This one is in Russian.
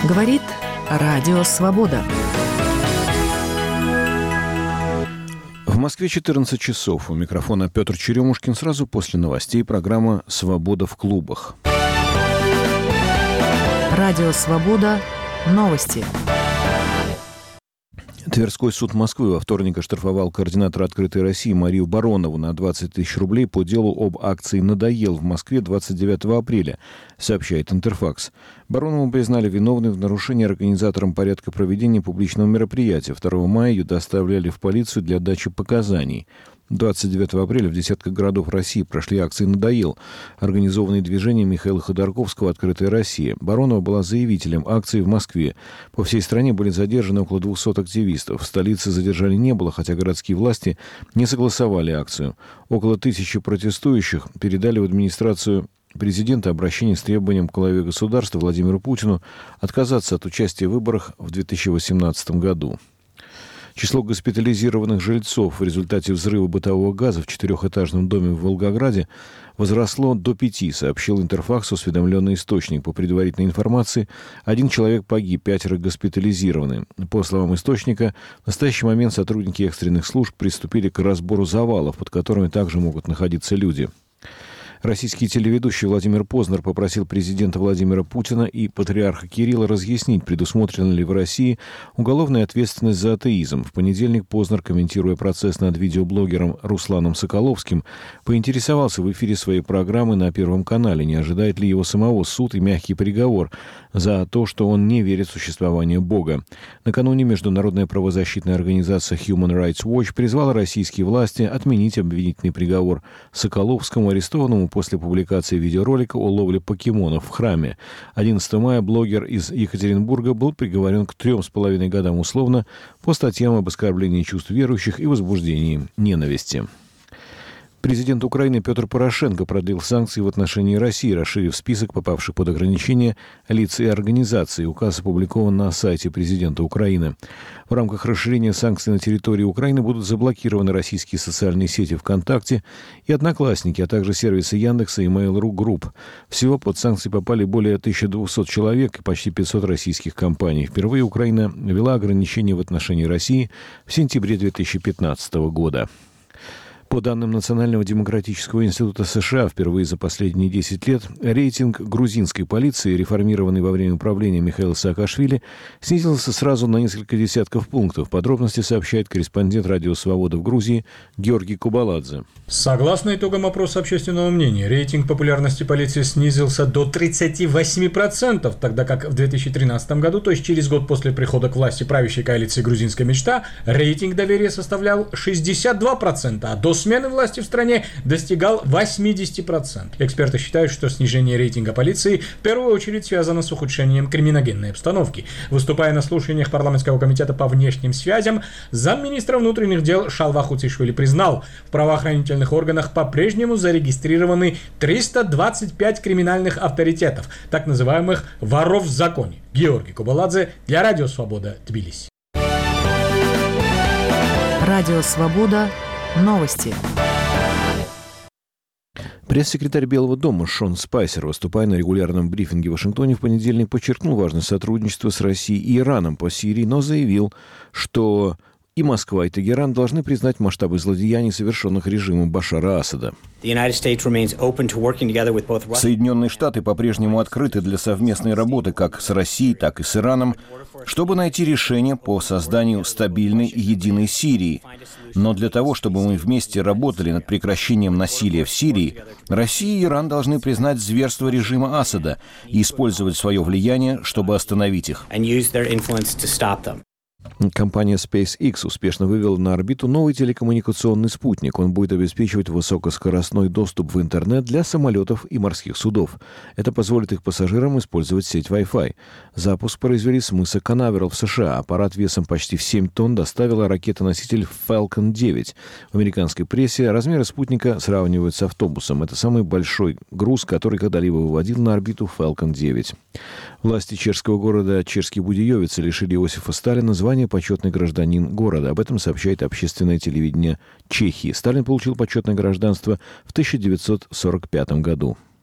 Говорит Радио Свобода. В Москве 14 часов. У микрофона Петр Черемушкин. Сразу после новостей программа «Свобода в клубах». Радио Свобода. Новости. Тверской суд Москвы во вторник оштрафовал координатора «Открытой России» Марию Баронову на 20 тысяч рублей по делу об акции «Надоел» в Москве 29 апреля, сообщает Интерфакс. Баронову признали виновной в нарушении организатором порядка проведения публичного мероприятия. 2 мая ее доставляли в полицию для дачи показаний. 29 апреля в десятках городов России прошли акции «Надоел», организованные движением Михаила Ходорковского «Открытая Россия». Баронова была заявителем акции в Москве. По всей стране были задержаны около 200 активистов. В столице задержаний не было, хотя городские власти не согласовали акцию. Около 1000 протестующих передали в администрацию президента обращение с требованием к главе государства Владимиру Путину отказаться от участия в выборах в 2018 году. Число госпитализированных жильцов в результате взрыва бытового газа в 4-этажном доме в Волгограде возросло до 5, сообщил Интерфакс осведомленный источник. По предварительной информации, 1 человек погиб, 5 госпитализированы. По словам источника, в настоящий момент сотрудники экстренных служб приступили к разбору завалов, под которыми также могут находиться люди. Российский телеведущий Владимир Познер попросил президента Владимира Путина и патриарха Кирилла разъяснить, предусмотрена ли в России уголовная ответственность за атеизм. В понедельник Познер, комментируя процесс над видеоблогером Русланом Соколовским, поинтересовался в эфире своей программы на Первом канале, не ожидает ли его самого суд и мягкий приговор за то, что он не верит в существование Бога. Накануне международная правозащитная организация Human Rights Watch призвала российские власти отменить обвинительный приговор Соколовскому, арестованному после публикации видеоролика о ловле покемонов в храме. 11 мая блогер из Екатеринбурга был приговорен к 3,5 годам условно по статьям об оскорблении чувств верующих и возбуждении ненависти. Президент Украины Петр Порошенко продлил санкции в отношении России, расширив список попавших под ограничения лиц и организаций. Указ опубликован на сайте президента Украины. В рамках расширения санкций на территории Украины будут заблокированы российские социальные сети ВКонтакте и Одноклассники, а также сервисы Яндекса и Mail.ru Group. Всего под санкции попали более 1200 человек и почти 500 российских компаний. Впервые Украина ввела ограничения в отношении России в сентябре 2015 года. По данным Национального демократического института США, впервые за последние 10 лет рейтинг грузинской полиции, реформированный во время правления Михаила Саакашвили, снизился сразу на несколько десятков пунктов. Подробности сообщает корреспондент Радио Свобода в Грузии Георгий Кубаладзе. Согласно итогам опроса общественного мнения, рейтинг популярности полиции снизился до 38%, тогда как в 2013 году, то есть через год после прихода к власти правящей коалиции «Грузинская мечта», рейтинг доверия составлял 62%, а до смены власти в стране достигал 80%. Эксперты считают, что снижение рейтинга полиции в первую очередь связано с ухудшением криминогенной обстановки. Выступая на слушаниях парламентского комитета по внешним связям, замминистра внутренних дел Шалва Хуцишвили признал, в правоохранительных органах по-прежнему зарегистрированы 325 криминальных авторитетов, так называемых воров в законе. Георгий Кубаладзе для Радио Свобода, Тбилиси. Радио Свобода. Новости. Пресс-секретарь Белого дома Шон Спайсер, выступая на регулярном брифинге в Вашингтоне в понедельник, подчеркнул важность сотрудничества с Россией и Ираном по Сирии, но заявил, что и Москва, и Тегеран должны признать масштабы злодеяний, совершенных режимом Башара Асада. Соединенные Штаты по-прежнему открыты для совместной работы как с Россией, так и с Ираном, чтобы найти решение по созданию стабильной и единой Сирии. Но для того, чтобы мы вместе работали над прекращением насилия в Сирии, Россия и Иран должны признать зверство режима Асада и использовать свое влияние, чтобы остановить их. Компания SpaceX успешно вывела на орбиту новый телекоммуникационный спутник. Он будет обеспечивать высокоскоростной доступ в интернет для самолетов и морских судов. Это позволит их пассажирам использовать сеть Wi-Fi. Запуск произвели с мыса Канаверал в США. Аппарат весом почти в 7 тонн доставила ракета-носитель Falcon 9. В американской прессе размеры спутника сравнивают с автобусом. Это самый большой груз, который когда-либо выводил на орбиту Falcon 9. Власти чешского города Чешский Будеевице лишили Иосифа Сталина звания «Почетный гражданин города». Об этом сообщает общественное телевидение Чехии. Сталин получил почетное гражданство в 1945 году.